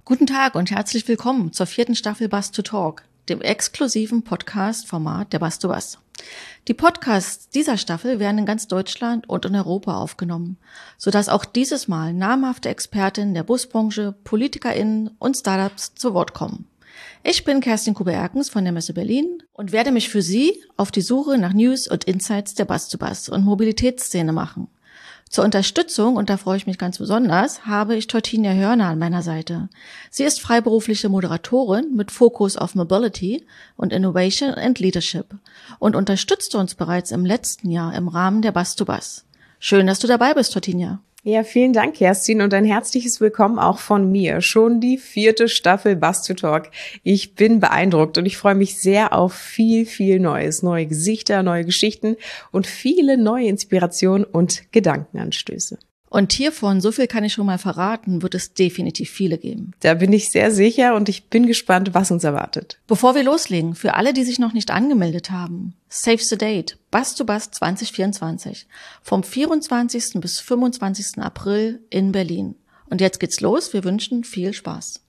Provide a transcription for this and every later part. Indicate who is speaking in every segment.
Speaker 1: Guten Tag und herzlich willkommen zur 4. Staffel Bus to Talk, dem exklusiven Podcast-Format der Bus to Bus. Die Podcasts dieser Staffel werden in ganz Deutschland und in Europa aufgenommen, sodass auch dieses Mal namhafte Expertinnen der Busbranche, PolitikerInnen und Startups zu Wort kommen. Ich bin Kerstin Kube-Erkens von der Messe Berlin und werde mich für Sie auf die Suche nach News und Insights der Bus to Bus und Mobilitätsszene machen. Zur Unterstützung, und da freue ich mich ganz besonders, habe ich Tortinia Hörner an meiner Seite. Sie ist freiberufliche Moderatorin mit Fokus auf Mobility und Innovation and Leadership und unterstützte uns bereits im letzten Jahr im Rahmen der Bus to Bus. Schön, dass du dabei bist, Tortinia.
Speaker 2: Ja, vielen Dank, Kerstin, und ein herzliches Willkommen auch von mir. Schon die 4. Staffel Bus to Talk. Ich bin beeindruckt und ich freue mich sehr auf viel Neues, neue Gesichter, neue Geschichten und viele neue Inspirationen und Gedankenanstöße.
Speaker 1: Und hiervon, so viel kann ich schon mal verraten, wird es definitiv viele geben.
Speaker 2: Da bin ich sehr sicher und ich bin gespannt, was uns erwartet.
Speaker 1: Bevor wir loslegen, für alle, die sich noch nicht angemeldet haben, Save the Date, Bus to Bus 2024, vom 24. bis 25. April in Berlin. Und jetzt geht's los, wir wünschen viel Spaß.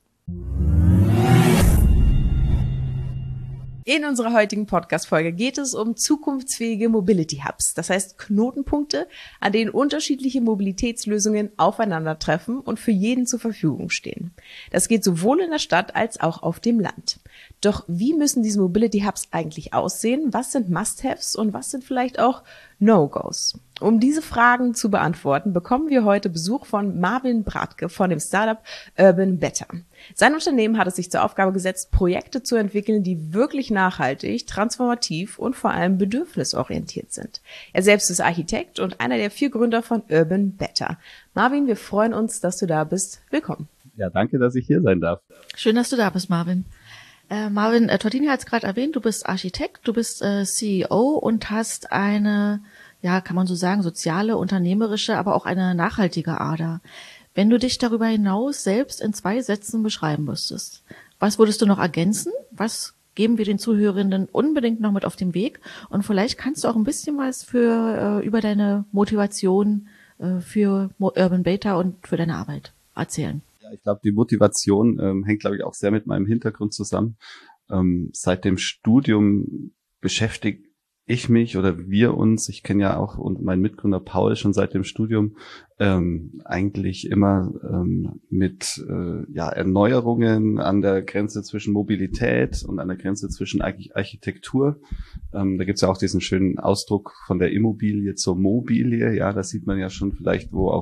Speaker 2: In unserer heutigen Podcast-Folge geht es um zukunftsfähige Mobility Hubs, das heißt Knotenpunkte, an denen unterschiedliche Mobilitätslösungen aufeinandertreffen und für jeden zur Verfügung stehen. Das geht sowohl in der Stadt als auch auf dem Land. Doch wie müssen diese Mobility Hubs eigentlich aussehen? Was sind Must-Haves und was sind vielleicht auch No-Gos? Um diese Fragen zu beantworten, bekommen wir heute Besuch von Marvin Bratke von dem Startup Urban Better. Sein Unternehmen hat es sich zur Aufgabe gesetzt, Projekte zu entwickeln, die wirklich nachhaltig, transformativ und vor allem bedürfnisorientiert sind. Er selbst ist Architekt und einer der 4 Gründer von Urban Better. Marvin, wir freuen uns, dass du da bist. Willkommen.
Speaker 3: Ja, danke, dass ich hier sein darf.
Speaker 1: Schön, dass du da bist, Marvin. Marvin, Tortinia hat es gerade erwähnt, du bist Architekt, du bist CEO und hast eine, ja, kann man so sagen, soziale, unternehmerische, aber auch eine nachhaltige Ader. Wenn du dich darüber hinaus selbst in 2 Sätzen beschreiben müsstest, was würdest du noch ergänzen? Was geben wir den Zuhörenden unbedingt noch mit auf den Weg? Und vielleicht kannst du auch ein bisschen was über deine Motivation für Urban Better und für deine Arbeit erzählen.
Speaker 3: Ja, ich glaube, die Motivation hängt, glaube ich, auch sehr mit meinem Hintergrund zusammen. Seit dem Studium beschäftigt ich mich oder wir uns, ich kenne ja auch und mein Mitgründer Paul schon seit dem Studium eigentlich immer mit Erneuerungen an der Grenze zwischen Mobilität und an der Grenze zwischen Architektur. Da gibt's ja auch diesen schönen Ausdruck von der Immobilie zur Mobilie. Ja, da sieht man ja schon vielleicht, wo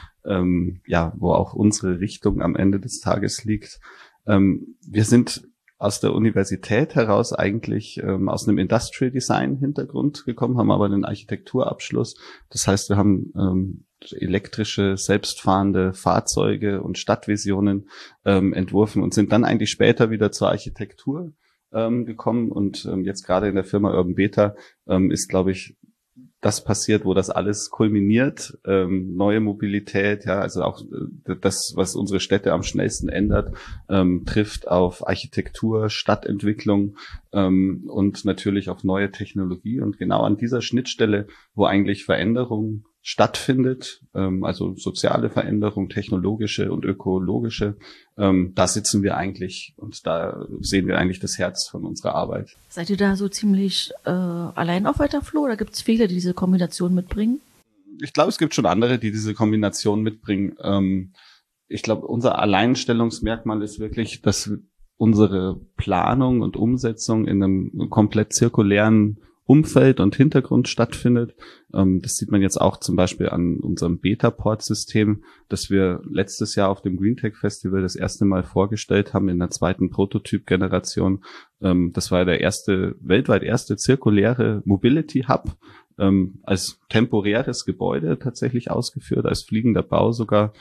Speaker 3: auch unsere Richtung am Ende des Tages liegt. Wir sind aus der Universität heraus eigentlich aus einem Industrial Design Hintergrund gekommen, haben aber einen Architekturabschluss. Das heißt, wir haben elektrische, selbstfahrende Fahrzeuge und Stadtvisionen entworfen und sind dann eigentlich später wieder zur Architektur gekommen. Und jetzt gerade in der Firma Urban Better ist, glaube ich, das passiert, wo das alles kulminiert, neue Mobilität, ja, also auch das, was unsere Städte am schnellsten ändert, trifft auf Architektur, Stadtentwicklung und natürlich auf neue Technologie. Und genau an dieser Schnittstelle, wo eigentlich Veränderung stattfindet, also soziale Veränderung, technologische und ökologische, da sitzen wir eigentlich und da sehen wir eigentlich das Herz von unserer Arbeit.
Speaker 1: Seid ihr da so ziemlich allein auf weiter Flur oder gibt es viele, die diese Kombination mitbringen?
Speaker 3: Ich glaube, es gibt schon andere, die diese Kombination mitbringen. Ich glaube, unser Alleinstellungsmerkmal ist wirklich, dass unsere Planung und Umsetzung in einem komplett zirkulären Umfeld und Hintergrund stattfindet. Das sieht man jetzt auch zum Beispiel an unserem Betaport-System, das wir letztes Jahr auf dem GreenTech Festival das erste Mal vorgestellt haben in der 2. Prototyp-Generation. Das war der weltweit erste zirkuläre Mobility Hub, als temporäres Gebäude tatsächlich ausgeführt, als fliegender Bau sogar.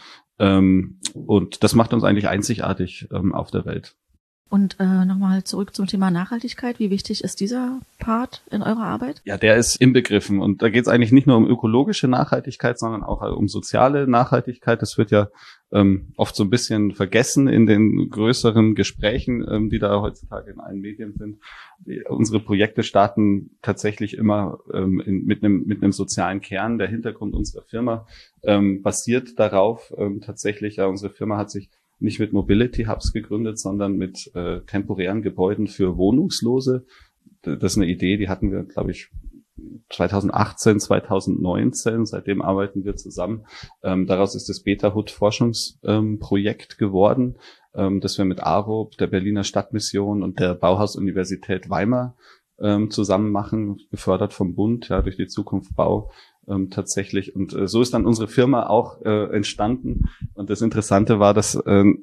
Speaker 3: Und das macht uns eigentlich einzigartig auf der Welt.
Speaker 1: Und nochmal zurück zum Thema Nachhaltigkeit. Wie wichtig ist dieser Part in eurer Arbeit?
Speaker 3: Ja, der ist inbegriffen. Und da geht es eigentlich nicht nur um ökologische Nachhaltigkeit, sondern auch um soziale Nachhaltigkeit. Das wird ja oft so ein bisschen vergessen in den größeren Gesprächen, die da heutzutage in allen Medien sind. Unsere Projekte starten tatsächlich immer mit einem sozialen Kern. Der Hintergrund unserer Firma basiert darauf tatsächlich. Ja, unsere Firma hat sich nicht mit Mobility Hubs gegründet, sondern mit temporären Gebäuden für Wohnungslose. Das ist eine Idee, die hatten wir, glaube ich, 2018, 2019. Seitdem arbeiten wir zusammen. Daraus ist das Beta-Hood-Forschungsprojekt geworden, das wir mit AROP, der Berliner Stadtmission und der Bauhaus-Universität Weimar zusammen machen, gefördert vom Bund, ja, durch die Zukunft Bau tatsächlich. Und so ist dann unsere Firma auch entstanden. Und das Interessante war, dass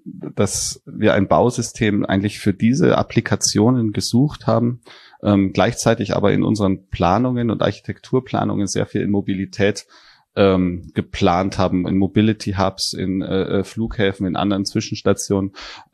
Speaker 3: wir ein Bausystem eigentlich für diese Applikationen gesucht haben, gleichzeitig aber in unseren Planungen und Architekturplanungen sehr viel in Mobilität geplant haben, in Mobility Hubs, in Flughäfen, in anderen Zwischenstationen.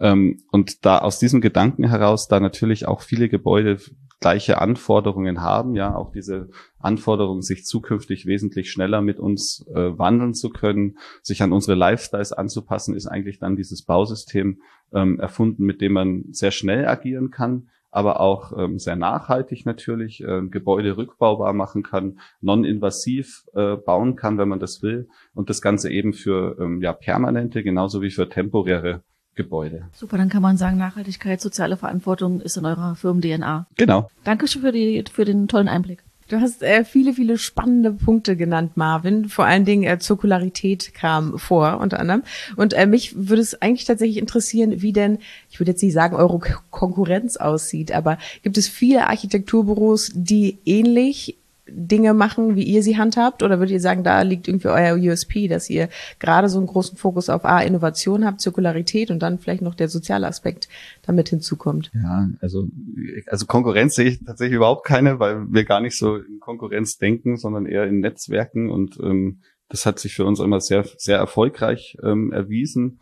Speaker 3: Und da aus diesem Gedanken heraus, da natürlich auch viele Gebäude gleiche Anforderungen haben, ja, auch diese Anforderungen, sich zukünftig wesentlich schneller mit uns wandeln zu können, sich an unsere Lifestyles anzupassen, ist eigentlich dann dieses Bausystem erfunden, mit dem man sehr schnell agieren kann, aber auch sehr nachhaltig natürlich Gebäude rückbaubar machen kann, non-invasiv bauen kann, wenn man das will, und das Ganze eben für permanente, genauso wie für temporäre Gebäude.
Speaker 1: Super, dann kann man sagen, Nachhaltigkeit, soziale Verantwortung ist in eurer Firmen-DNA.
Speaker 3: Genau.
Speaker 1: Dankeschön für den tollen Einblick.
Speaker 2: Du hast viele spannende Punkte genannt, Marvin. Vor allen Dingen Zirkularität kam vor, unter anderem. Und mich würde es eigentlich tatsächlich interessieren, wie denn, ich würde jetzt nicht sagen, eure Konkurrenz aussieht, aber gibt es viele Architekturbüros, die ähnlich Dinge machen, wie ihr sie handhabt? Oder würdet ihr sagen, da liegt irgendwie euer USP, dass ihr gerade so einen großen Fokus auf Innovation habt, Zirkularität und dann vielleicht noch der soziale Aspekt damit hinzukommt?
Speaker 3: Ja, also Konkurrenz sehe ich tatsächlich überhaupt keine, weil wir gar nicht so in Konkurrenz denken, sondern eher in Netzwerken, und das hat sich für uns immer sehr, sehr erfolgreich erwiesen.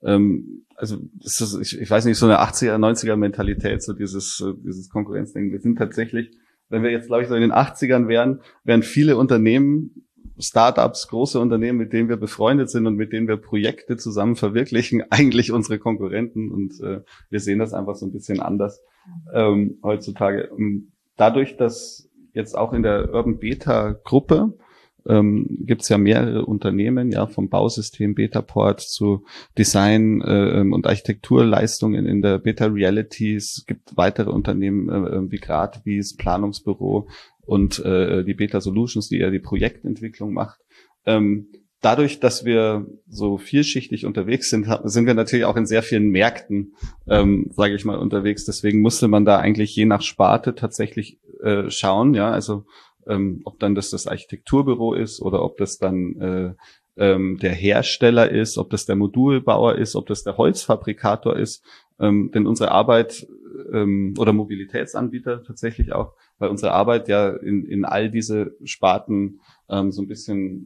Speaker 3: Also das ist, ich weiß nicht, so eine 80er, 90er Mentalität, so dieses Konkurrenzdenken. Wir sind tatsächlich, wenn wir jetzt, glaube ich, so in den 80ern wären viele Unternehmen, Startups, große Unternehmen, mit denen wir befreundet sind und mit denen wir Projekte zusammen verwirklichen, eigentlich unsere Konkurrenten. Und wir sehen das einfach so ein bisschen anders heutzutage. Dadurch, dass jetzt auch in der Urban Beta Gruppe gibt es ja mehrere Unternehmen, ja, vom Bausystem Betaport zu Design und Architekturleistungen in der Beta Reality. Es gibt weitere Unternehmen wie Gradwies, Planungsbüro und die Beta Solutions, die ja die Projektentwicklung macht. Dadurch, dass wir so vielschichtig unterwegs sind, sind wir natürlich auch in sehr vielen Märkten, sage ich mal, unterwegs. Deswegen musste man da eigentlich je nach Sparte tatsächlich schauen, ja, also ob dann das Architekturbüro ist oder ob das dann der Hersteller ist, ob das der Modulbauer ist, ob das der Holzfabrikator ist. Denn unsere Arbeit oder Mobilitätsanbieter tatsächlich auch, weil unsere Arbeit ja in all diese Sparten so ein bisschen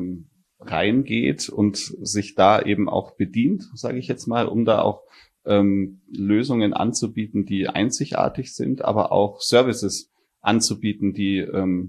Speaker 3: reingeht und sich da eben auch bedient, sage ich jetzt mal, um da auch Lösungen anzubieten, die einzigartig sind, aber auch Services anzubieten, die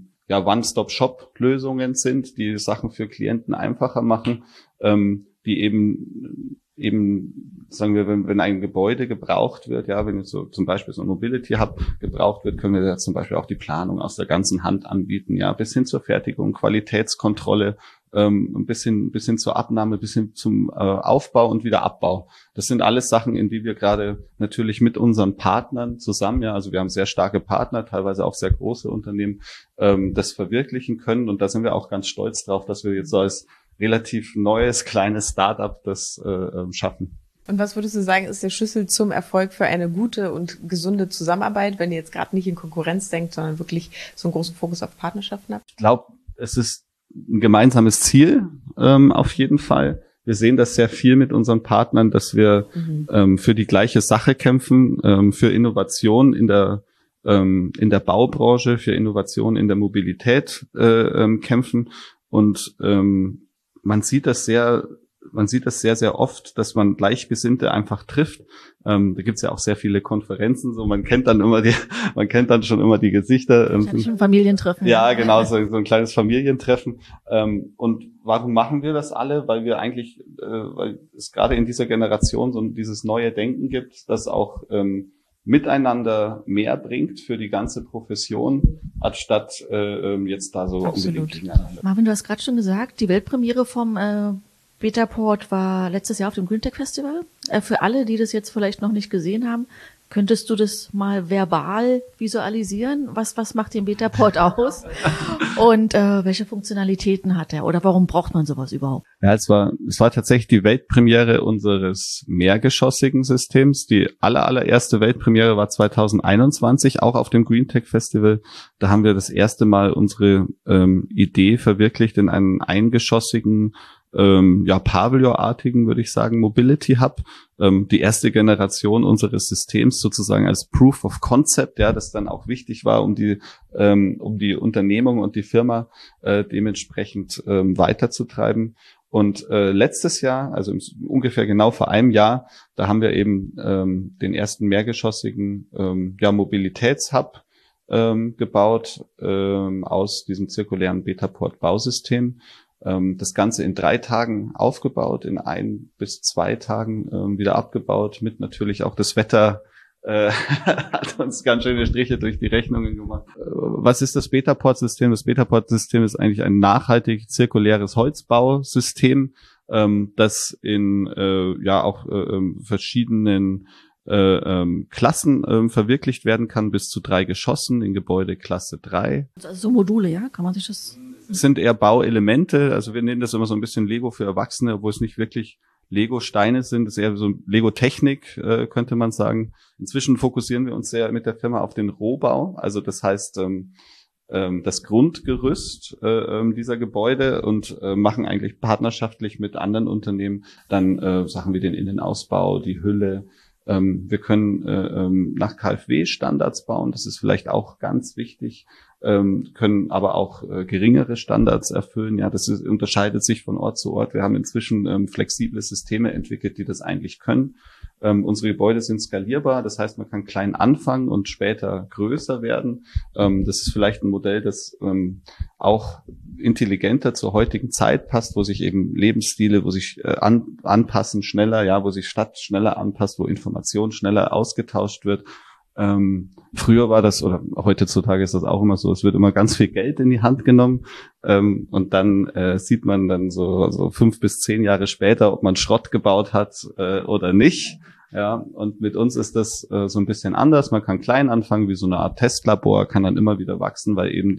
Speaker 3: One-Stop-Shop-Lösungen sind, die Sachen für Klienten einfacher machen, die eben sagen wir, wenn ein Gebäude gebraucht wird, ja, wenn jetzt so zum Beispiel so ein Mobility Hub gebraucht wird, können wir da zum Beispiel auch die Planung aus der ganzen Hand anbieten, ja, bis hin zur Fertigung, Qualitätskontrolle, ein bisschen zur Abnahme, bis hin zum Aufbau und wieder Abbau. Das sind alles Sachen, in die wir gerade natürlich mit unseren Partnern zusammen, ja, also wir haben sehr starke Partner, teilweise auch sehr große Unternehmen, das verwirklichen können, und da sind wir auch ganz stolz drauf, dass wir jetzt so als relativ neues, kleines Start-up das schaffen.
Speaker 2: Und was würdest du sagen, ist der Schlüssel zum Erfolg für eine gute und gesunde Zusammenarbeit, wenn ihr jetzt gerade nicht in Konkurrenz denkt, sondern wirklich so einen großen Fokus auf Partnerschaften habt?
Speaker 3: Ich glaube, es ist ein gemeinsames Ziel, auf jeden Fall. Wir sehen das sehr viel mit unseren Partnern, dass wir für die gleiche Sache kämpfen, für Innovation in der Baubranche, für Innovation in der Mobilität kämpfen. Und man sieht das sehr, sehr oft, dass man Gleichgesinnte einfach trifft. Da gibt's ja auch sehr viele Konferenzen, so man kennt dann schon immer die Gesichter.
Speaker 1: Wahrscheinlich ein Familientreffen.
Speaker 3: Ja, genau, so ein kleines Familientreffen. Und warum machen wir das alle? Weil wir eigentlich, weil es gerade in dieser Generation so dieses neue Denken gibt, das auch miteinander mehr bringt für die ganze Profession, anstatt jetzt da so
Speaker 1: Absolut.
Speaker 3: unbedingt gegeneinander.
Speaker 1: Marvin, du hast gerade schon gesagt, die Weltpremiere vom Betaport war letztes Jahr auf dem GreenTech Festival. Für alle, die das jetzt vielleicht noch nicht gesehen haben, könntest du das mal verbal visualisieren? Was macht den Betaport aus? Und welche Funktionalitäten hat er? Oder warum braucht man sowas überhaupt?
Speaker 3: Ja, es war tatsächlich die Weltpremiere unseres mehrgeschossigen Systems. Die allererste Weltpremiere war 2021, auch auf dem GreenTech Festival. Da haben wir das erste Mal unsere Idee verwirklicht in einen eingeschossigen, Pavillon-artigen, würde ich sagen, Mobility Hub. Die erste Generation unseres Systems sozusagen als Proof of Concept, ja, das dann auch wichtig war, um die Unternehmung und die Firma dementsprechend weiterzutreiben. Und letztes Jahr, also ungefähr genau vor einem Jahr, da haben wir eben den ersten mehrgeschossigen Mobilitätshub gebaut aus diesem zirkulären Betaport-Bausystem. Das Ganze in 3 Tagen aufgebaut, in 1 bis 2 Tagen wieder abgebaut, mit natürlich auch das Wetter hat uns ganz schöne Striche durch die Rechnungen gemacht. Was ist das Betaport-System? Das Betaport-System ist eigentlich ein nachhaltig zirkuläres Holzbausystem, das in verschiedenen Klassen verwirklicht werden kann, bis zu 3 Geschossen in Gebäudeklasse 3.
Speaker 1: Also so Module, ja? Kann man sich das...
Speaker 3: Sind eher Bauelemente, also wir nennen das immer so ein bisschen Lego für Erwachsene, obwohl es nicht wirklich Lego-Steine sind, das ist eher so Lego-Technik, könnte man sagen. Inzwischen fokussieren wir uns sehr mit der Firma auf den Rohbau, also das heißt das Grundgerüst dieser Gebäude und machen eigentlich partnerschaftlich mit anderen Unternehmen dann Sachen wie den Innenausbau, die Hülle. Wir können nach KfW-Standards bauen, das ist vielleicht auch ganz wichtig, können aber auch geringere Standards erfüllen. Ja, das unterscheidet sich von Ort zu Ort. Wir haben inzwischen flexible Systeme entwickelt, die das eigentlich können. Unsere Gebäude sind skalierbar, das heißt, man kann klein anfangen und später größer werden. Das ist vielleicht ein Modell, das auch intelligenter zur heutigen Zeit passt, wo sich eben Lebensstile, wo sich anpassen schneller, ja, wo sich Stadt schneller anpasst, wo Information schneller ausgetauscht wird. Früher war das, oder heutzutage ist das auch immer so, es wird immer ganz viel Geld in die Hand genommen und dann sieht man dann so 5 bis 10 Jahre später, ob man Schrott gebaut hat oder nicht. Ja, und mit uns ist das so ein bisschen anders. Man kann klein anfangen, wie so eine Art Testlabor, kann dann immer wieder wachsen, weil eben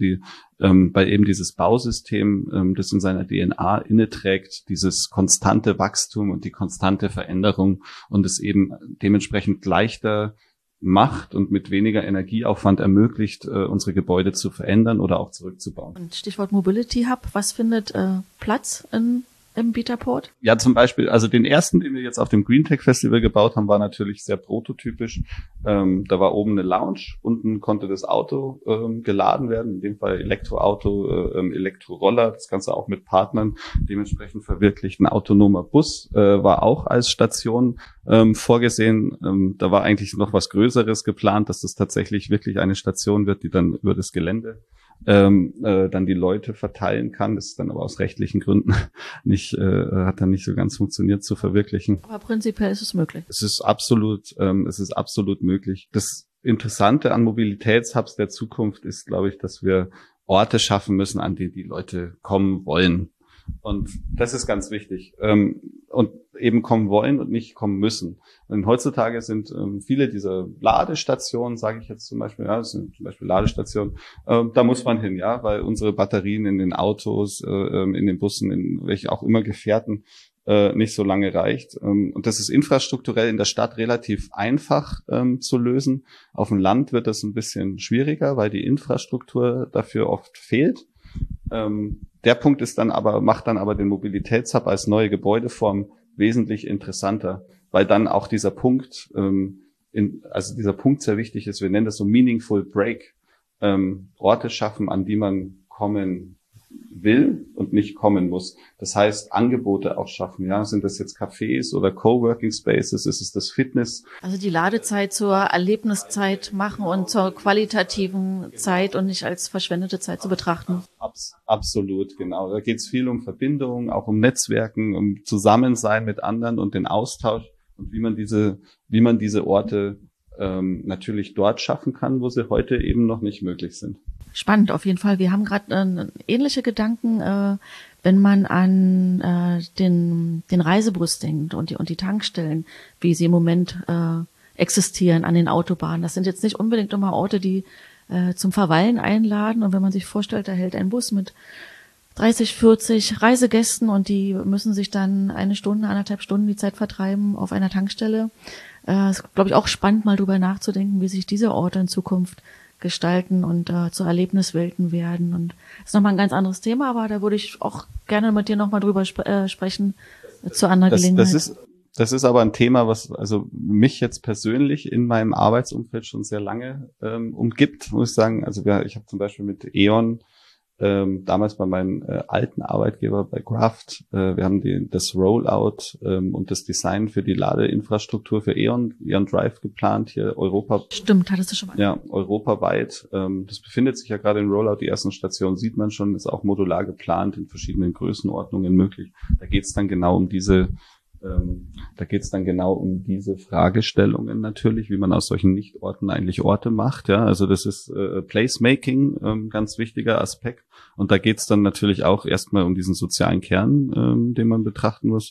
Speaker 3: dieses Bausystem, das in seiner DNA inne trägt, dieses konstante Wachstum und die konstante Veränderung und es eben dementsprechend leichter macht und mit weniger Energieaufwand ermöglicht, unsere Gebäude zu verändern oder auch zurückzubauen.
Speaker 1: Und Stichwort Mobility Hub, was findet Platz im Betaport?
Speaker 3: Ja, zum Beispiel, also den ersten, den wir jetzt auf dem GreenTech Festival gebaut haben, war natürlich sehr prototypisch. Da war oben eine Lounge, unten konnte das Auto geladen werden, in dem Fall Elektroauto, Elektroroller, das Ganze auch mit Partnern dementsprechend verwirklicht. Ein autonomer Bus war auch als Station vorgesehen. Da war eigentlich noch was Größeres geplant, dass das tatsächlich wirklich eine Station wird, die dann über das Gelände dann die Leute verteilen kann. Das ist dann aber aus rechtlichen Gründen hat dann nicht so ganz funktioniert zu verwirklichen.
Speaker 1: Aber prinzipiell ist es möglich.
Speaker 3: Es ist absolut möglich. Das Interessante an Mobilitätshubs der Zukunft ist, glaube ich, dass wir Orte schaffen müssen, an denen die Leute kommen wollen. Und das ist ganz wichtig. Und eben kommen wollen und nicht kommen müssen. Und heutzutage sind viele dieser Ladestationen, sage ich jetzt zum Beispiel, ja, das sind zum Beispiel Ladestationen, da muss man hin, ja, weil unsere Batterien in den Autos, in den Bussen, in welche auch immer Gefährten nicht so lange reicht. Und das ist infrastrukturell in der Stadt relativ einfach zu lösen. Auf dem Land wird das ein bisschen schwieriger, weil die Infrastruktur dafür oft fehlt. Der Punkt ist macht dann aber den Mobilitätshub als neue Gebäudeform wesentlich interessanter, weil dann auch dieser Punkt, dieser Punkt sehr wichtig ist. Wir nennen das so Meaningful Break, Orte schaffen, an die man kommen will und nicht kommen muss. Das heißt, Angebote auch schaffen. Ja, sind das jetzt Cafés oder Coworking Spaces? Ist es das Fitness?
Speaker 1: Also die Ladezeit zur Erlebniszeit machen und zur qualitativen Zeit und nicht als verschwendete Zeit zu betrachten.
Speaker 3: Absolut, genau. Da geht es viel um Verbindung, auch um Netzwerken, um Zusammensein mit anderen und den Austausch und wie man diese Orte natürlich dort schaffen kann, wo sie heute eben noch nicht möglich sind.
Speaker 1: Spannend, auf jeden Fall. Wir haben gerade ähnliche Gedanken, wenn man an den Reisebus denkt und die Tankstellen, wie sie im Moment existieren an den Autobahnen. Das sind jetzt nicht unbedingt immer Orte, die zum Verweilen einladen. Und wenn man sich vorstellt, da hält ein Bus mit 30, 40 Reisegästen und die müssen sich dann 1 Stunde, 1,5 Stunden die Zeit vertreiben auf einer Tankstelle. Ist, glaube ich, auch spannend, mal drüber nachzudenken, wie sich diese Orte in Zukunft gestalten und zu Erlebniswelten werden. Und das ist nochmal ein ganz anderes Thema, aber da würde ich auch gerne mit dir nochmal drüber sprechen zu anderer Gelegenheit.
Speaker 3: Das ist aber ein Thema, was also mich jetzt persönlich in meinem Arbeitsumfeld schon sehr lange umgibt, muss ich sagen. Also ich habe zum Beispiel mit E.ON damals bei meinem alten Arbeitgeber bei Graft, wir haben das Rollout und das Design für die Ladeinfrastruktur für E.ON Drive geplant hier
Speaker 1: Stimmt, hattest du schon mal.
Speaker 3: Ja, europaweit. Das befindet sich ja gerade im Rollout. Die ersten Stationen sieht man schon, ist auch modular geplant, in verschiedenen Größenordnungen möglich. Da geht es dann genau um diese Fragestellungen natürlich, wie man aus solchen Nichtorten eigentlich Orte macht. Ja, also das ist Placemaking, ganz wichtiger Aspekt. Und da geht es dann natürlich auch erstmal um diesen sozialen Kern, den man betrachten muss.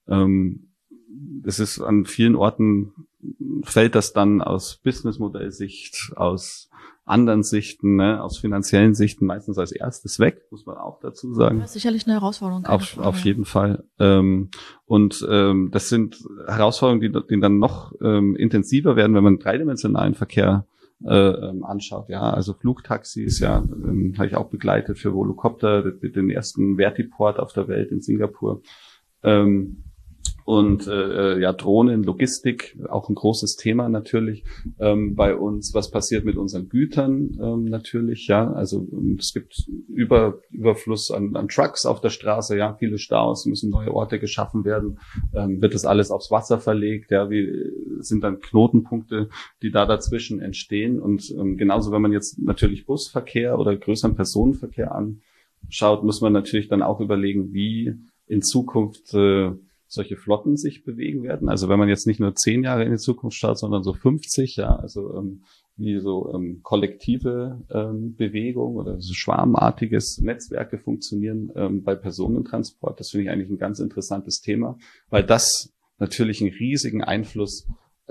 Speaker 3: Es ist an vielen Orten, fällt das dann aus Businessmodellsicht, aus anderen Sichten, ne, aus finanziellen Sichten meistens als erstes weg, muss man auch dazu sagen.
Speaker 1: Das ist sicherlich eine Herausforderung.
Speaker 3: Auf jeden Fall. Das sind Herausforderungen, die dann noch intensiver werden, wenn man dreidimensionalen Verkehr anschaut. Ja, also Flugtaxis, ja, habe ich auch begleitet für Volocopter, den ersten Vertiport auf der Welt in Singapur. Drohnen, Logistik, auch ein großes Thema natürlich bei uns. Was passiert mit unseren Gütern natürlich, ja, also es gibt Überfluss an Trucks auf der Straße, ja, viele Staus, müssen neue Orte geschaffen werden, wird das alles aufs Wasser verlegt, ja, wie sind dann Knotenpunkte, die da dazwischen entstehen und genauso, wenn man jetzt natürlich Busverkehr oder größeren Personenverkehr anschaut, muss man natürlich dann auch überlegen, wie in Zukunft solche Flotten sich bewegen werden. Also wenn man jetzt nicht nur 10 Jahre in die Zukunft schaut, sondern so 50, ja, also wie so kollektive Bewegung oder so schwarmartiges Netzwerke funktionieren bei Personentransport. Das finde ich eigentlich ein ganz interessantes Thema, weil das natürlich einen riesigen Einfluss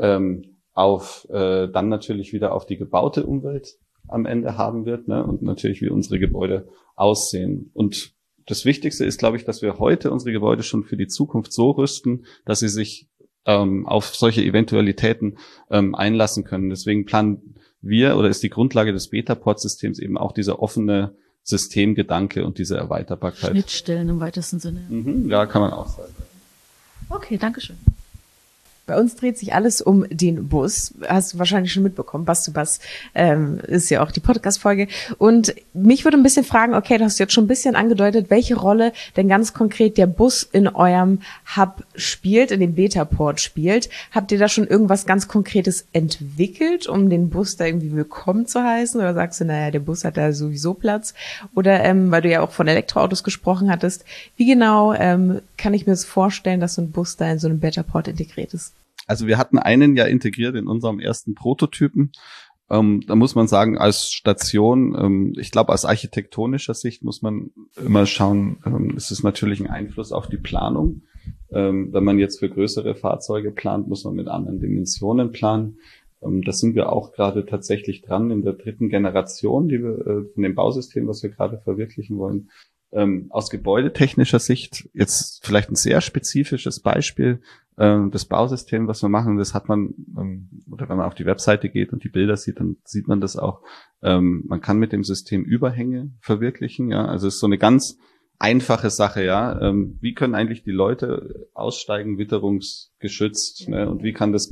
Speaker 3: auf dann natürlich wieder auf die gebaute Umwelt am Ende haben wird, ne? Und natürlich wie unsere Gebäude aussehen. Und das Wichtigste ist, glaube ich, dass wir heute unsere Gebäude schon für die Zukunft so rüsten, dass sie sich auf solche Eventualitäten einlassen können. Deswegen planen wir oder ist die Grundlage des Betaport-Systems eben auch dieser offene Systemgedanke und diese Erweiterbarkeit.
Speaker 1: Schnittstellen im weitesten Sinne.
Speaker 3: Ja, kann man auch sagen.
Speaker 1: Okay, danke schön.
Speaker 2: Bei uns dreht sich alles um den Bus. Hast du wahrscheinlich schon mitbekommen. Bass zu Bass ist ja auch die Podcast-Folge. Und mich würde ein bisschen fragen, okay, du hast jetzt schon ein bisschen angedeutet, welche Rolle denn ganz konkret der Bus in eurem Hub spielt, in dem Betaport spielt. Habt ihr da schon irgendwas ganz Konkretes entwickelt, um den Bus da irgendwie willkommen zu heißen? Oder sagst du, naja, der Bus hat da sowieso Platz? Oder weil du ja auch von Elektroautos gesprochen hattest, wie genau kann ich mir das vorstellen, dass so ein Bus da in so einem Betaport integriert ist?
Speaker 3: Also wir hatten einen ja integriert in unserem ersten Prototypen. Da muss man sagen, als Station, ich glaube aus architektonischer Sicht muss man immer schauen, es ist natürlich ein Einfluss auf die Planung. Wenn man jetzt für größere Fahrzeuge plant, muss man mit anderen Dimensionen planen. Da sind wir auch gerade tatsächlich dran in der 3. Generation, die wir von dem Bausystem, was wir gerade verwirklichen wollen. Aus gebäudetechnischer Sicht jetzt vielleicht ein sehr spezifisches Beispiel. Das Bausystem, was wir machen, das hat man, oder wenn man auf die Webseite geht und die Bilder sieht, dann sieht man das auch. Man kann mit dem System Überhänge verwirklichen, ja. Also es ist so eine ganz einfache Sache, ja. Wie können eigentlich die Leute aussteigen, witterungsgeschützt, ne? Und wie kann der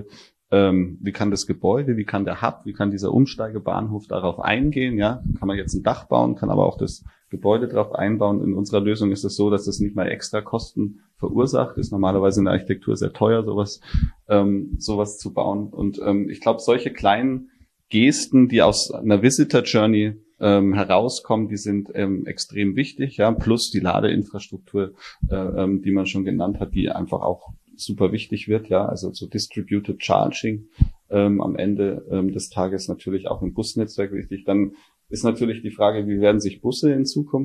Speaker 3: Hub, wie kann dieser Umsteigebahnhof darauf eingehen, ja? Kann man jetzt ein Dach bauen, kann aber auch das Gebäude drauf einbauen. In unserer Lösung ist es so, dass das nicht mal extra Kosten verursacht. Ist normalerweise in der Architektur sehr teuer, sowas zu bauen. Und ich glaube, solche kleinen Gesten, die aus einer Visitor Journey herauskommen, die sind extrem wichtig, ja, plus die Ladeinfrastruktur, die man schon genannt hat, die einfach auch super wichtig wird, ja, also so Distributed Charging am Ende des Tages natürlich auch im Busnetzwerk wichtig. Dann ist natürlich die Frage, wie werden sich Busse in Zukunft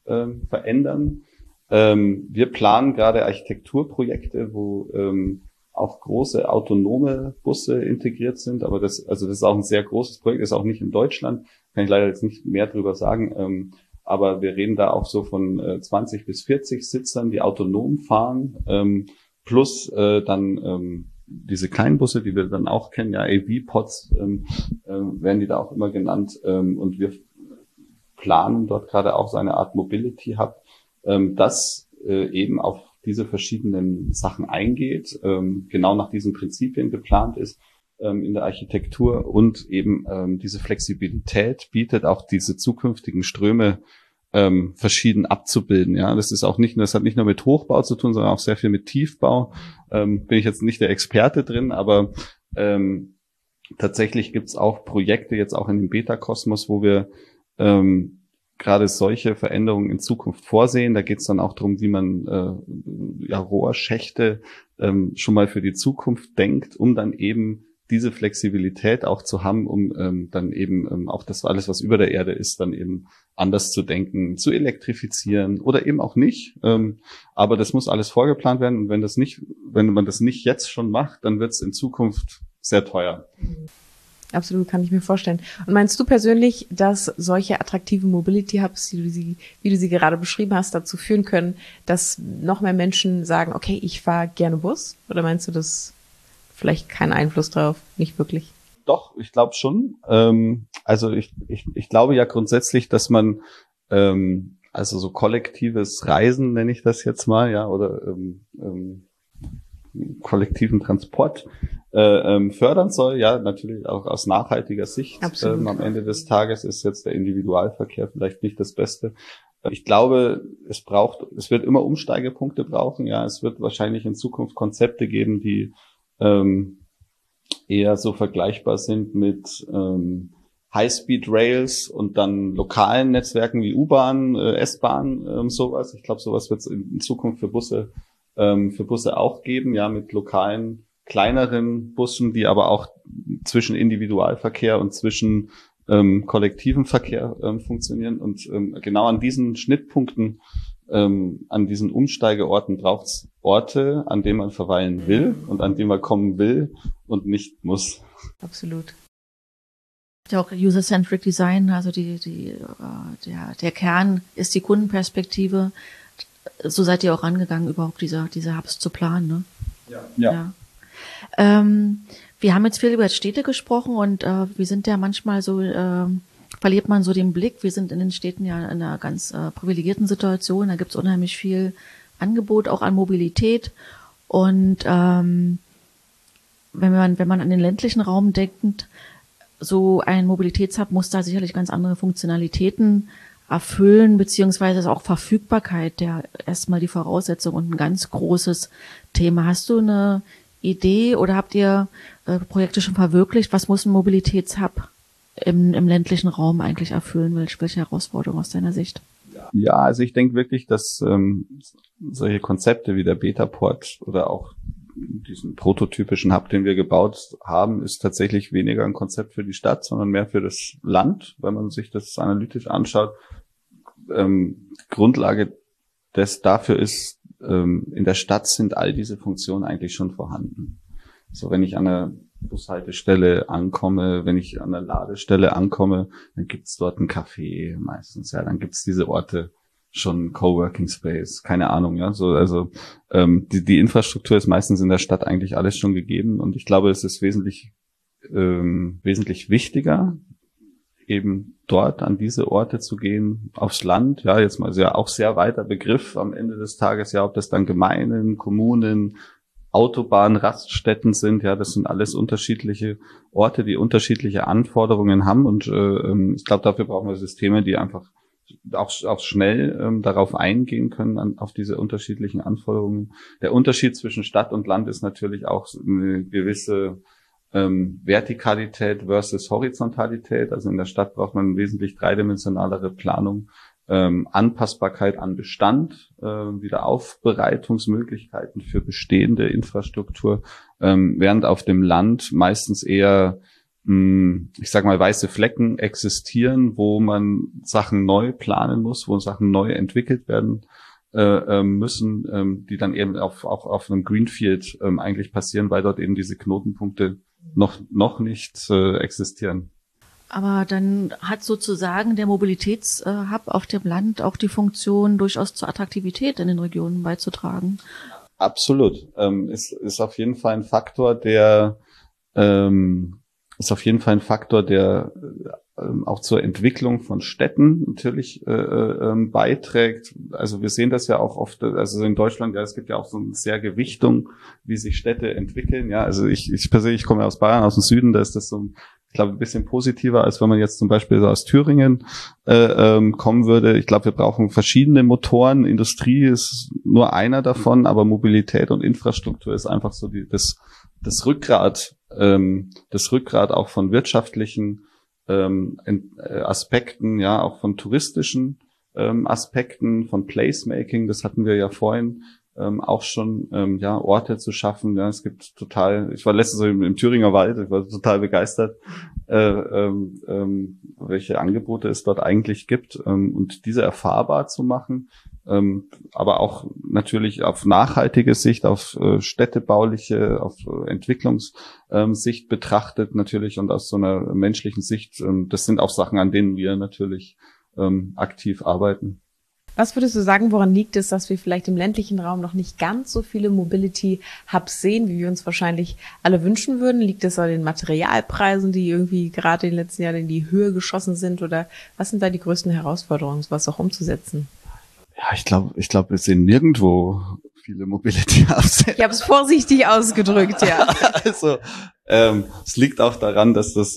Speaker 3: verändern. Wir planen gerade Architekturprojekte, wo auch große autonome Busse integriert sind, aber das ist auch ein sehr großes Projekt, ist auch nicht in Deutschland, kann ich leider jetzt nicht mehr drüber sagen, aber wir reden da auch so von 20 bis 40 Sitzern, die autonom fahren, plus dann diese kleinen Busse, die wir dann auch kennen, ja, AV-Pods werden die da auch immer genannt, und wir planen dort gerade auch so eine Art Mobility Hub, das eben auf diese verschiedenen Sachen eingeht, genau nach diesen Prinzipien geplant ist in der Architektur und eben diese Flexibilität bietet, auch diese zukünftigen Ströme verschieden abzubilden. Ja, das hat nicht nur mit Hochbau zu tun, sondern auch sehr viel mit Tiefbau. Bin ich jetzt nicht der Experte drin, aber tatsächlich gibt's auch Projekte jetzt auch in dem Beta-Kosmos, wo wir gerade solche Veränderungen in Zukunft vorsehen. Da geht es dann auch darum, wie man Rohrschächte schon mal für die Zukunft denkt, um dann eben diese Flexibilität auch zu haben, um dann eben auch das alles, was über der Erde ist, dann eben anders zu denken, zu elektrifizieren oder eben auch nicht. Aber das muss alles vorgeplant werden und wenn man das nicht jetzt schon macht, dann wird es in Zukunft sehr teuer.
Speaker 2: Absolut, kann ich mir vorstellen. Und meinst du persönlich, dass solche attraktiven Mobility Hubs, wie du sie gerade beschrieben hast, dazu führen können, dass noch mehr Menschen sagen, okay, ich fahre gerne Bus? Oder meinst du, das vielleicht keinen Einfluss drauf? Nicht wirklich?
Speaker 3: Doch, ich glaube schon. Also ich glaube ja grundsätzlich, dass man also so kollektives Reisen, nenne ich das jetzt mal, ja, oder kollektiven Transport fördern soll, ja, natürlich auch aus nachhaltiger Sicht. Am Ende des Tages ist jetzt der Individualverkehr vielleicht nicht das Beste. Ich glaube, es wird immer Umsteigepunkte brauchen, ja, es wird wahrscheinlich in Zukunft Konzepte geben, die eher so vergleichbar sind mit High-Speed-Rails und dann lokalen Netzwerken wie U-Bahn, S-Bahn, sowas. Ich glaube, sowas wird es in Zukunft für Busse auch geben, ja, mit lokalen, kleineren Bussen, die aber auch zwischen Individualverkehr und zwischen kollektivem Verkehr funktionieren. Und genau an diesen Schnittpunkten, an diesen Umsteigeorten braucht es Orte, an denen man verweilen will und an denen man kommen will und nicht muss.
Speaker 2: Absolut.
Speaker 1: Ja, auch User-Centric Design, also der Kern ist die Kundenperspektive. So seid ihr auch angegangen, überhaupt diese Hubs zu planen, ne? Ja. Wir haben jetzt viel über Städte gesprochen und wir sind ja manchmal so, verliert man so den Blick. Wir sind in den Städten ja in einer ganz privilegierten Situation. Da gibt's unheimlich viel Angebot, auch an Mobilität. Und wenn man an den ländlichen Raum denkt, so ein Mobilitätshub muss da sicherlich ganz andere Funktionalitäten erfüllen, beziehungsweise auch Verfügbarkeit, der erstmal die Voraussetzung und ein ganz großes Thema. Hast du eine Idee oder habt ihr Projekte schon verwirklicht? Was muss ein Mobilitätshub im ländlichen Raum eigentlich erfüllen? Welche Herausforderungen aus deiner Sicht?
Speaker 3: Ja, also ich denke wirklich, dass solche Konzepte wie der Betaport oder auch diesen prototypischen Hub, den wir gebaut haben, ist tatsächlich weniger ein Konzept für die Stadt, sondern mehr für das Land, wenn man sich das analytisch anschaut. Grundlage dafür ist, in der Stadt sind all diese Funktionen eigentlich schon vorhanden. So, wenn ich an einer Bushaltestelle ankomme, wenn ich an einer Ladestelle ankomme, dann gibt's dort ein Café meistens, ja, dann gibt's diese Orte schon, Coworking Space, keine Ahnung, ja, so, also die Infrastruktur ist meistens in der Stadt eigentlich alles schon gegeben und ich glaube, es ist wesentlich wichtiger, eben dort an diese Orte zu gehen, aufs Land, ja, jetzt mal auch sehr weiter Begriff am Ende des Tages, ja, ob das dann Gemeinden, Kommunen, Autobahnen, Raststätten sind, ja, das sind alles unterschiedliche Orte, die unterschiedliche Anforderungen haben und ich glaube, dafür brauchen wir Systeme, die einfach auch schnell darauf eingehen können, auf diese unterschiedlichen Anforderungen. Der Unterschied zwischen Stadt und Land ist natürlich auch eine gewisse Vertikalität versus Horizontalität. Also in der Stadt braucht man wesentlich dreidimensionalere Planung, Anpassbarkeit an Bestand, Wiederaufbereitungsmöglichkeiten für bestehende Infrastruktur, während auf dem Land meistens eher ich sag mal, weiße Flecken existieren, wo man Sachen neu planen muss, wo Sachen neu entwickelt werden müssen, die dann eben auch auf einem Greenfield eigentlich passieren, weil dort eben diese Knotenpunkte noch nicht existieren.
Speaker 1: Aber dann hat sozusagen der Mobilitätshub auf dem Land auch die Funktion, durchaus zur Attraktivität in den Regionen beizutragen.
Speaker 3: Absolut. Ist auf jeden Fall ein Faktor, der auch zur Entwicklung von Städten natürlich beiträgt. Also wir sehen das ja auch oft, also in Deutschland, ja, es gibt ja auch so eine sehr Gewichtung, wie sich Städte entwickeln. Ja, also ich persönlich komme aus Bayern, aus dem Süden, da ist das so, ich glaube, ein bisschen positiver, als wenn man jetzt zum Beispiel so aus Thüringen kommen würde. Ich glaube, wir brauchen verschiedene Motoren. Industrie ist nur einer davon, aber Mobilität und Infrastruktur ist einfach so das Rückgrat auch von wirtschaftlichen Aspekten, ja, auch von touristischen Aspekten, von Placemaking. Das hatten wir ja vorhin auch schon, Orte zu schaffen. Ja, es gibt ich war letztens so im Thüringer Wald, ich war total begeistert, welche Angebote es dort eigentlich gibt, und diese erfahrbar zu machen, aber auch natürlich auf nachhaltige Sicht, auf städtebauliche, auf Entwicklungssicht betrachtet natürlich und aus so einer menschlichen Sicht. Das sind auch Sachen, an denen wir natürlich aktiv arbeiten.
Speaker 2: Was würdest du sagen, woran liegt es, dass wir vielleicht im ländlichen Raum noch nicht ganz so viele Mobility-Hubs sehen, wie wir uns wahrscheinlich alle wünschen würden? Liegt es an den Materialpreisen, die irgendwie gerade in den letzten Jahren in die Höhe geschossen sind? Oder was sind da die größten Herausforderungen, sowas auch umzusetzen?
Speaker 3: Ja, ich glaube, wir sehen nirgendwo viele Mobility-Hubs.
Speaker 2: Ich habe es vorsichtig ausgedrückt, ja.
Speaker 3: Also, es liegt auch daran, dass das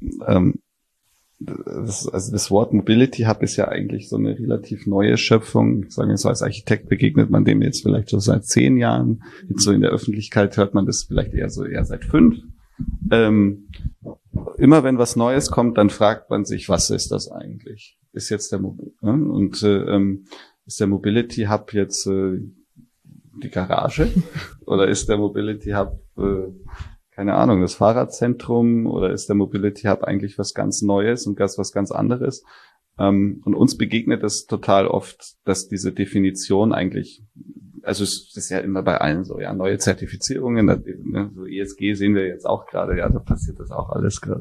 Speaker 3: Wort Mobility Hub ist ja eigentlich so eine relativ neue Schöpfung. Ich sage, so als Architekt begegnet man dem jetzt vielleicht so seit 10 Jahren. Jetzt so in der Öffentlichkeit hört man das vielleicht eher seit 5. Immer wenn was Neues kommt, dann fragt man sich, was ist das eigentlich? Ist jetzt ist der Mobility Hub jetzt die Garage? Oder ist der Mobility Hub keine Ahnung, das Fahrradzentrum, oder ist der Mobility Hub eigentlich was ganz Neues und was ganz anderes? Und uns begegnet es total oft, dass diese Definition eigentlich, also es ist ja immer bei allen so, ja, neue Zertifizierungen, so ESG sehen wir jetzt auch gerade, ja, da passiert das auch alles gerade.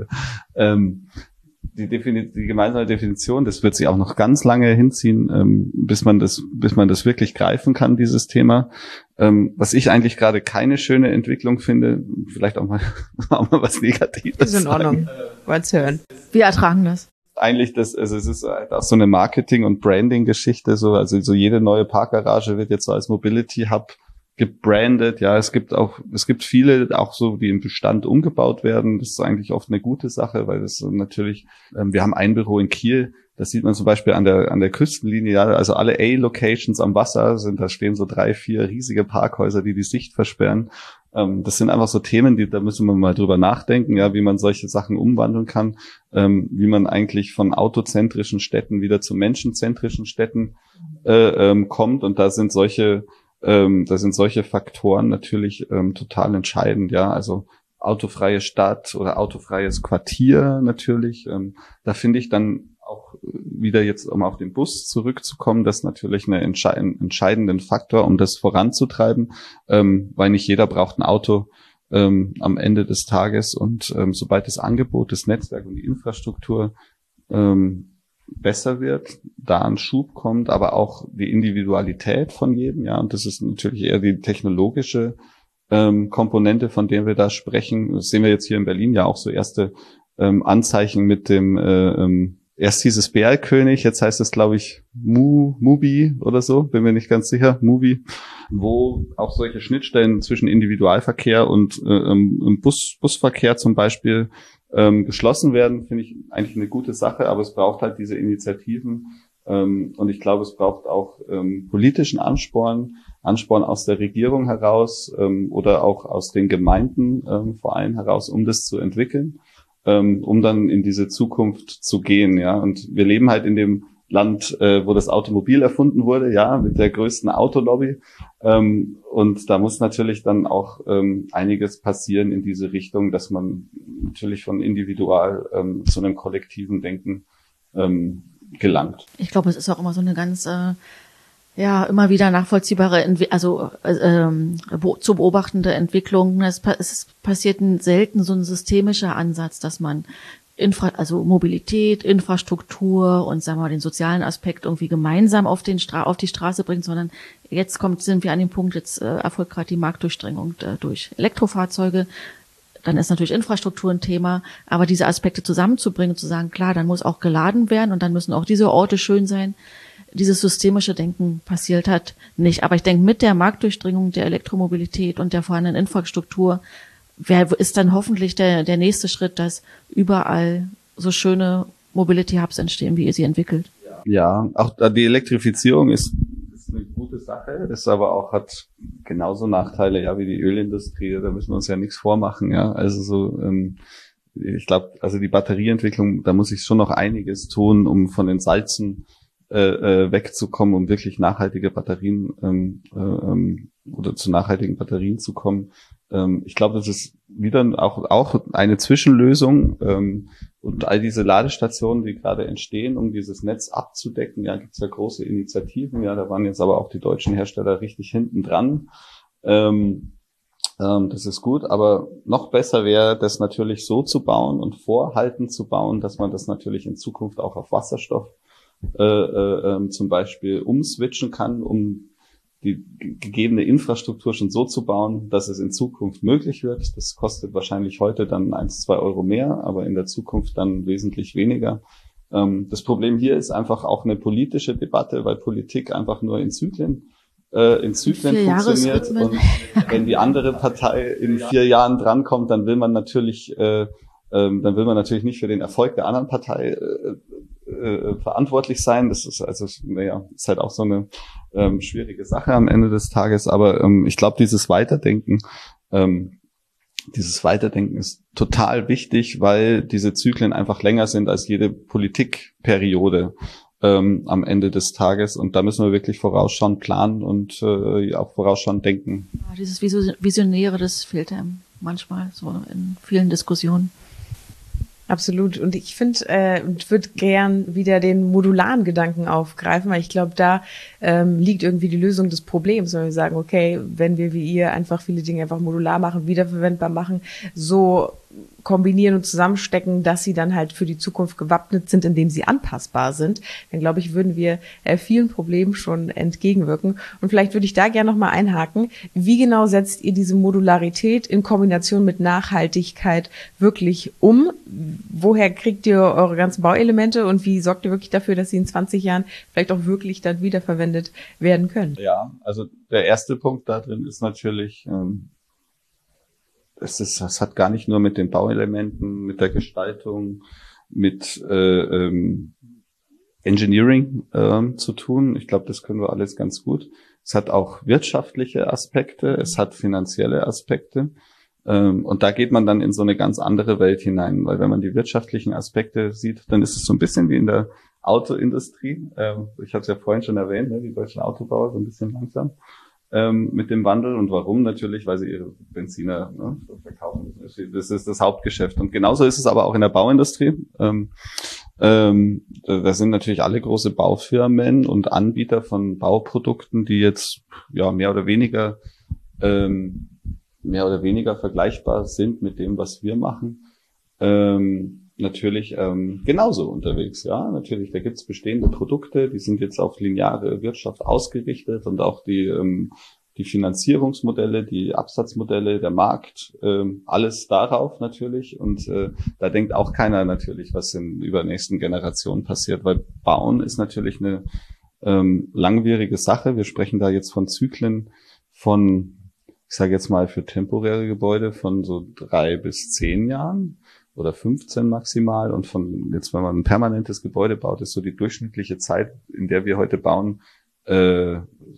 Speaker 3: Die gemeinsame Definition, das wird sich auch noch ganz lange hinziehen, bis man das wirklich greifen kann, dieses Thema. Was ich eigentlich gerade keine schöne Entwicklung finde, vielleicht auch mal was Negatives.
Speaker 2: Ist in Ordnung. Wollt's hören.
Speaker 1: Wir ertragen das.
Speaker 3: Eigentlich es ist halt auch so eine Marketing- und Branding-Geschichte, so jede neue Parkgarage wird jetzt so als Mobility Hub gebrandet. Ja, es gibt viele auch so, die im Bestand umgebaut werden. Das ist eigentlich oft eine gute Sache, weil das natürlich, wir haben ein Büro in Kiel, das sieht man zum Beispiel an der Küstenlinie, ja, also alle A-Locations am Wasser da stehen so 3, 4 riesige Parkhäuser, die Sicht versperren. Das sind einfach so Themen, da müssen wir mal drüber nachdenken, ja, wie man solche Sachen umwandeln kann, wie man eigentlich von autozentrischen Städten wieder zu menschenzentrischen Städten kommt, und da sind solche Faktoren natürlich total entscheidend, ja, also autofreie Stadt oder autofreies Quartier natürlich. Da finde ich dann auch wieder jetzt, um auf den Bus zurückzukommen, das natürlich einen entscheidenden Faktor, um das voranzutreiben, weil nicht jeder braucht ein Auto am Ende des Tages, und sobald das Angebot, das Netzwerk und die Infrastruktur besser wird, da ein Schub kommt, aber auch die Individualität von jedem, ja, und das ist natürlich eher die technologische Komponente, von der wir da sprechen. Das sehen wir jetzt hier in Berlin ja auch so erste Anzeichen mit dem erst hieß es BR-König, jetzt heißt es, glaube ich, Mubi oder so, bin mir nicht ganz sicher, Mubi, wo auch solche Schnittstellen zwischen Individualverkehr und Busverkehr zum Beispiel geschlossen werden, finde ich eigentlich eine gute Sache, aber es braucht halt diese Initiativen, und ich glaube, es braucht auch politischen Ansporn aus der Regierung heraus oder auch aus den Gemeinden vor allem heraus, um das zu entwickeln, um dann in diese Zukunft zu gehen, ja. Und wir leben halt in dem Land, wo das Automobil erfunden wurde, ja, mit der größten Autolobby. Und da muss natürlich dann auch einiges passieren in diese Richtung, dass man natürlich von individual zu einem kollektiven Denken gelangt.
Speaker 1: Ich glaube, es ist auch immer so eine ganz immer wieder nachvollziehbare, zu beobachtende Entwicklung. Es passiert selten so ein systemischer Ansatz, dass man Mobilität, Infrastruktur und sagen wir mal den sozialen Aspekt irgendwie gemeinsam auf die Straße bringt, sondern jetzt sind wir an dem Punkt, jetzt erfolgt gerade die Marktdurchdringung durch Elektrofahrzeuge. Dann ist natürlich Infrastruktur ein Thema, aber diese Aspekte zusammenzubringen und zu sagen, klar, dann muss auch geladen werden und dann müssen auch diese Orte schön sein. Dieses systemische Denken passiert hat nicht. Aber ich denke, mit der Marktdurchdringung der Elektromobilität und der vorhandenen Infrastruktur ist dann hoffentlich der nächste Schritt, dass überall so schöne Mobility Hubs entstehen, wie ihr sie entwickelt.
Speaker 3: Ja, auch die Elektrifizierung ist eine gute Sache, ist aber auch, hat genauso Nachteile, ja, wie die Ölindustrie. Da müssen wir uns ja nichts vormachen, ja. Also so, ich glaube, also die Batterieentwicklung, da muss ich schon noch einiges tun, um von den Salzen wegzukommen, um wirklich nachhaltige Batterien oder zu nachhaltigen Batterien zu kommen. Ich glaube, das ist wieder auch eine Zwischenlösung und all diese Ladestationen, die gerade entstehen, um dieses Netz abzudecken. Ja, gibt's ja große Initiativen. Ja, da waren jetzt aber auch die deutschen Hersteller richtig hinten dran. Das ist gut, aber noch besser wäre, das natürlich so zu bauen und vorhaltend zu bauen, dass man das natürlich in Zukunft auch auf Wasserstoff zum Beispiel umswitchen kann, um die gegebene Infrastruktur schon so zu bauen, dass es in Zukunft möglich wird. Das kostet wahrscheinlich heute dann 1-2 Euro mehr, aber in der Zukunft dann wesentlich weniger. Das Problem hier ist einfach auch eine politische Debatte, weil Politik einfach nur in Zyklen funktioniert. Und wenn die andere Partei in 4 Jahren drankommt, dann will man natürlich nicht für den Erfolg der anderen Partei verantwortlich sein. Das ist ist halt auch so eine schwierige Sache am Ende des Tages. Aber ich glaube, dieses Weiterdenken ist total wichtig, weil diese Zyklen einfach länger sind als jede Politikperiode am Ende des Tages. Und da müssen wir wirklich vorausschauend planen und auch vorausschauend denken.
Speaker 1: Ja, dieses Visionäre, das fehlt einem manchmal so in vielen Diskussionen.
Speaker 2: Absolut. Und ich finde, ich würde gern wieder den modularen Gedanken aufgreifen, weil ich glaube, da liegt irgendwie die Lösung des Problems, wenn wir sagen, okay, wenn wir wie ihr einfach viele Dinge einfach modular machen, wiederverwendbar machen, so kombinieren und zusammenstecken, dass sie dann halt für die Zukunft gewappnet sind, indem sie anpassbar sind, dann glaube ich, würden wir vielen Problemen schon entgegenwirken. Und vielleicht würde ich da gerne nochmal einhaken. Wie genau setzt ihr diese Modularität in Kombination mit Nachhaltigkeit wirklich um? Woher kriegt ihr eure ganzen Bauelemente und wie sorgt ihr wirklich dafür, dass sie in 20 Jahren vielleicht auch wirklich dann wiederverwendet werden können?
Speaker 3: Ja, also der erste Punkt da drin ist natürlich, das hat gar nicht nur mit den Bauelementen, mit der Gestaltung, mit Engineering zu tun. Ich glaube, das können wir alles ganz gut. Es hat auch wirtschaftliche Aspekte, es hat finanzielle Aspekte. Und da geht man dann in so eine ganz andere Welt hinein, weil wenn man die wirtschaftlichen Aspekte sieht, dann ist es so ein bisschen wie in der Autoindustrie. Ich habe es ja vorhin schon erwähnt, ne, die deutschen Autobauer so ein bisschen langsam mit dem Wandel. Und warum? Natürlich, weil sie ihre Benziner verkaufen. Das ist das Hauptgeschäft. Und genauso ist es aber auch in der Bauindustrie. Da sind natürlich alle große Baufirmen und Anbieter von Bauprodukten, die jetzt mehr oder weniger vergleichbar sind mit dem, was wir machen. Natürlich genauso unterwegs. Ja, natürlich, da gibt's bestehende Produkte, die sind jetzt auf lineare Wirtschaft ausgerichtet und auch die Finanzierungsmodelle, die Absatzmodelle, der Markt, alles darauf natürlich. Und da denkt auch keiner natürlich, was in übernächsten Generationen passiert, weil Bauen ist natürlich eine langwierige Sache. Wir sprechen da jetzt von Zyklen von, ich sage jetzt mal für temporäre Gebäude von so 3 bis 10 Jahren. Oder 15 maximal. Und von jetzt, wenn man ein permanentes Gebäude baut, ist so die durchschnittliche Zeit, in der wir heute bauen,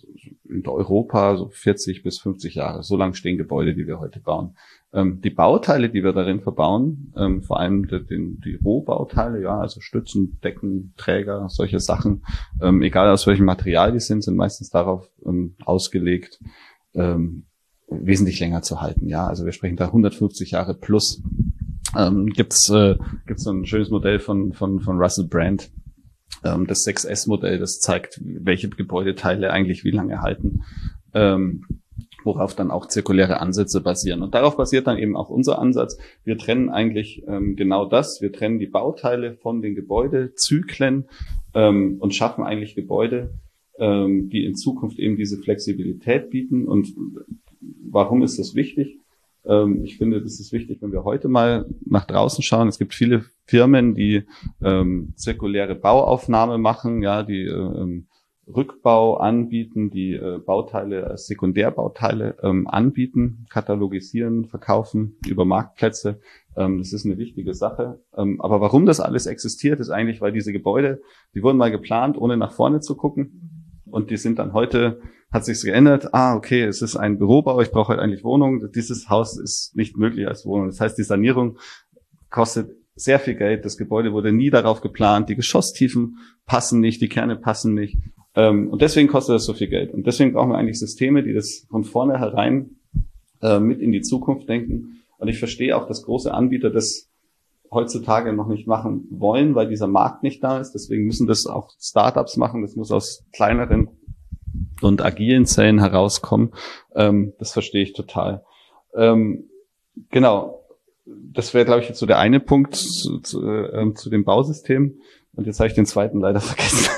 Speaker 3: in Europa so 40 bis 50 Jahre. So lang stehen Gebäude, die wir heute bauen. Die Bauteile, die wir darin verbauen, vor allem die Rohbauteile, ja, also Stützen, Decken, Träger, solche Sachen, egal aus welchem Material die sind meistens darauf ausgelegt, wesentlich länger zu halten. Ja, also wir sprechen da 150 Jahre plus. Gibt's so ein schönes Modell von Russell Brand, das 6S-Modell, das zeigt, welche Gebäudeteile eigentlich wie lange halten, worauf dann auch zirkuläre Ansätze basieren. Und darauf basiert dann eben auch unser Ansatz. Wir trennen eigentlich genau das. Wir trennen die Bauteile von den Gebäudezyklen und schaffen eigentlich Gebäude, die in Zukunft eben diese Flexibilität bieten. Und warum ist das wichtig? Ich finde, das ist wichtig, wenn wir heute mal nach draußen schauen. Es gibt viele Firmen, die zirkuläre Bauaufnahme machen, ja, die Rückbau anbieten, die Bauteile als Sekundärbauteile anbieten, katalogisieren, verkaufen über Marktplätze. Das ist eine wichtige Sache. Aber warum das alles existiert, ist eigentlich, weil diese Gebäude, die wurden mal geplant, ohne nach vorne zu gucken. Und die sind dann heute, hat sich's geändert. Okay, es ist ein Bürobau, ich brauche halt eigentlich Wohnung. Dieses Haus ist nicht möglich als Wohnung. Das heißt, die Sanierung kostet sehr viel Geld. Das Gebäude wurde nie darauf geplant. Die Geschosstiefen passen nicht, die Kerne passen nicht. Und deswegen kostet das so viel Geld. Und deswegen brauchen wir eigentlich Systeme, die das von vornherein mit in die Zukunft denken. Und ich verstehe auch, dass große Anbieter das heutzutage noch nicht machen wollen, weil dieser Markt nicht da ist. Deswegen müssen das auch Startups machen. Das muss aus kleineren und agilen Zellen herauskommen. Das verstehe ich total. Genau. Das wäre, glaube ich, jetzt so der eine Punkt zu dem Bausystem. Und jetzt habe ich den zweiten leider vergessen.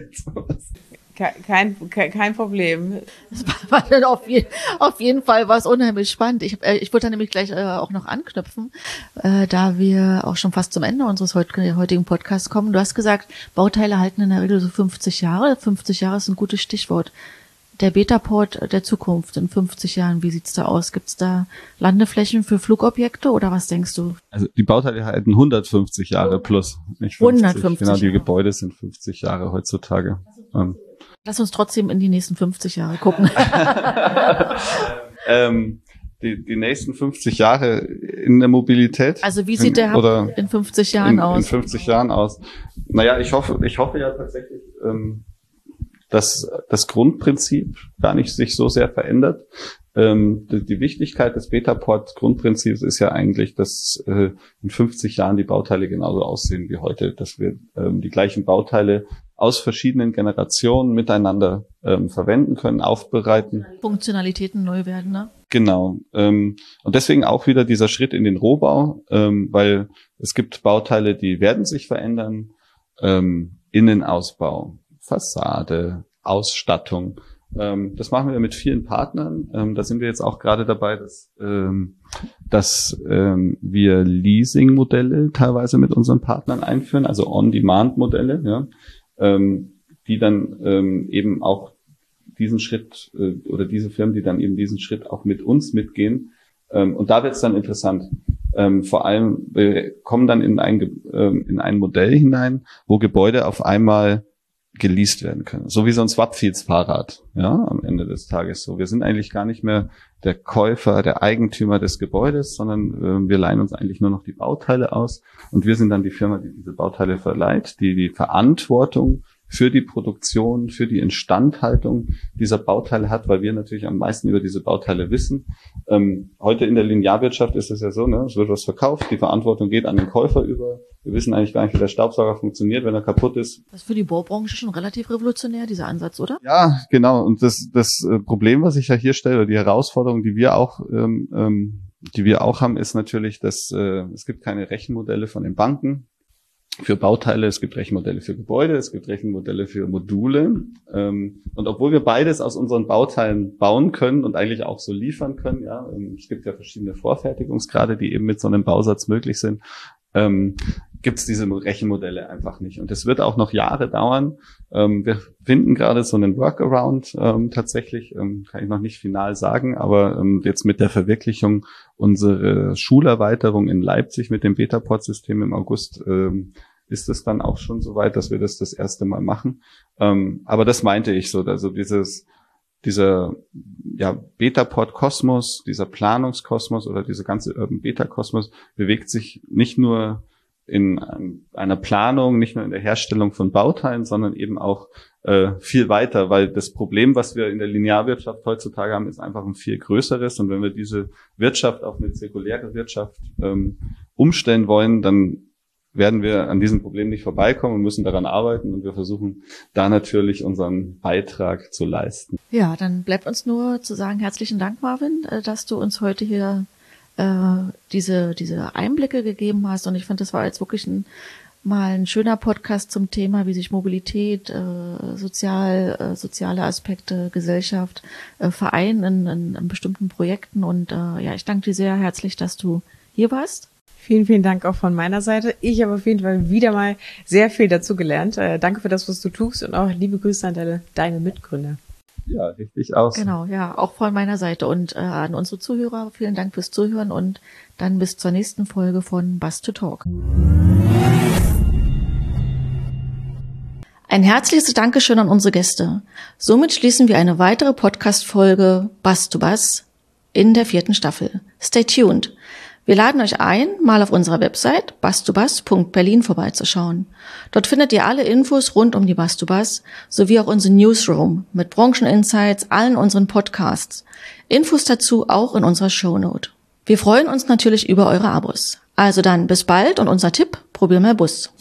Speaker 2: Kein Problem.
Speaker 1: Das war dann auf jeden Fall was unheimlich spannend. Ich würde da nämlich gleich auch noch anknüpfen, da wir auch schon fast zum Ende unseres heutigen Podcasts kommen. Du hast gesagt, Bauteile halten in der Regel so 50 Jahre. 50 Jahre ist ein gutes Stichwort. Der Betaport der Zukunft in 50 Jahren, wie sieht's da aus? Gibt's da Landeflächen für Flugobjekte oder was denkst du?
Speaker 3: Also die Bauteile halten 150 Jahre plus, nicht 50. 150. Genau, die Gebäude sind 50 Jahre heutzutage.
Speaker 1: Lass uns trotzdem in die nächsten 50 Jahre gucken.
Speaker 3: Die nächsten 50 Jahre in der Mobilität.
Speaker 1: Also wie sieht der Hub in 50 Jahren aus? In
Speaker 3: 50 Jahren aus. Naja, ich hoffe ja tatsächlich, dass das Grundprinzip gar nicht sich so sehr verändert. Die Wichtigkeit des Betaport-Grundprinzips ist ja eigentlich, dass in 50 Jahren die Bauteile genauso aussehen wie heute, dass wir die gleichen Bauteile aus verschiedenen Generationen miteinander verwenden können, aufbereiten.
Speaker 1: Funktionalitäten neu werden, ne?
Speaker 3: Genau. Und deswegen auch wieder dieser Schritt in den Rohbau, weil es gibt Bauteile, die werden sich verändern. Innenausbau, Fassade, Ausstattung. Das machen wir mit vielen Partnern. Da sind wir jetzt auch gerade dabei, dass wir Leasing-Modelle teilweise mit unseren Partnern einführen, also On-Demand-Modelle, ja, die dann eben auch diesen Schritt oder diese Firmen, die dann eben diesen Schritt auch mit uns mitgehen. Und da wird es dann interessant. Vor allem, wir kommen dann in ein Modell hinein, wo Gebäude auf einmal geleast werden können. So wie so ein Swapfiets-Fahrrad, ja, am Ende des Tages so. Wir sind eigentlich gar nicht mehr der Käufer, der Eigentümer des Gebäudes, sondern wir leihen uns eigentlich nur noch die Bauteile aus und wir sind dann die Firma, die diese Bauteile verleiht, die die Verantwortung für die Produktion, für die Instandhaltung dieser Bauteile hat, weil wir natürlich am meisten über diese Bauteile wissen. Heute in der Linearwirtschaft ist es ja so, ne, es wird was verkauft, die Verantwortung geht an den Käufer über. Wir wissen eigentlich gar nicht, wie der Staubsauger funktioniert, wenn er kaputt ist.
Speaker 1: Das ist für die Baubranche schon relativ revolutionär, dieser Ansatz, oder?
Speaker 3: Ja, genau. Und das Problem, was ich ja hier stelle, oder die Herausforderung, die wir auch haben, ist natürlich, dass es gibt keine Rechenmodelle von den Banken für Bauteile, es gibt Rechenmodelle für Gebäude, es gibt Rechenmodelle für Module. Und obwohl wir beides aus unseren Bauteilen bauen können und eigentlich auch so liefern können, ja, es gibt ja verschiedene Vorfertigungsgrade, die eben mit so einem Bausatz möglich sind, gibt es diese Rechenmodelle einfach nicht. Und es wird auch noch Jahre dauern. Wir finden gerade so einen Workaround tatsächlich, kann ich noch nicht final sagen, aber jetzt mit der Verwirklichung unserer Schulerweiterung in Leipzig mit dem Betaport-System im August ist es dann auch schon soweit, dass wir das erste Mal machen. Aber das meinte ich so, also dieser Betaport-Kosmos, dieser Planungskosmos oder dieser ganze Urban Beta-Kosmos bewegt sich nicht nur in einer Planung, nicht nur in der Herstellung von Bauteilen, sondern eben auch viel weiter, weil das Problem, was wir in der Linearwirtschaft heutzutage haben, ist einfach ein viel größeres. Und wenn wir diese Wirtschaft auf eine zirkuläre Wirtschaft umstellen wollen, dann werden wir an diesem Problem nicht vorbeikommen und müssen daran arbeiten. Und wir versuchen da natürlich unseren Beitrag zu leisten.
Speaker 1: Ja, dann bleibt uns nur zu sagen, herzlichen Dank, Marvin, dass du uns heute hier diese Einblicke gegeben hast. Und ich finde, das war jetzt wirklich mal ein schöner Podcast zum Thema, wie sich Mobilität, soziale Aspekte, Gesellschaft vereinen in bestimmten Projekten. Und ich danke dir sehr herzlich, dass du hier warst.
Speaker 2: Vielen, vielen Dank auch von meiner Seite. Ich habe auf jeden Fall wieder mal sehr viel dazu gelernt. Danke für das, was du tust, und auch liebe Grüße an deine Mitgründer.
Speaker 3: Ja, richtig aus.
Speaker 1: Genau, ja, auch von meiner Seite und an unsere Zuhörer. Vielen Dank fürs Zuhören und dann bis zur nächsten Folge von Bus to Talk. Ein herzliches Dankeschön an unsere Gäste. Somit schließen wir eine weitere Podcast-Folge Bus to Bus in der 4. Staffel. Stay tuned. Wir laden euch ein, mal auf unserer Website bus2bus.berlin vorbeizuschauen. Dort findet ihr alle Infos rund um die Bus to Bus sowie auch unseren Newsroom mit Brancheninsights, allen unseren Podcasts. Infos dazu auch in unserer Shownote. Wir freuen uns natürlich über eure Abos. Also dann bis bald und unser Tipp, probier mal Bus.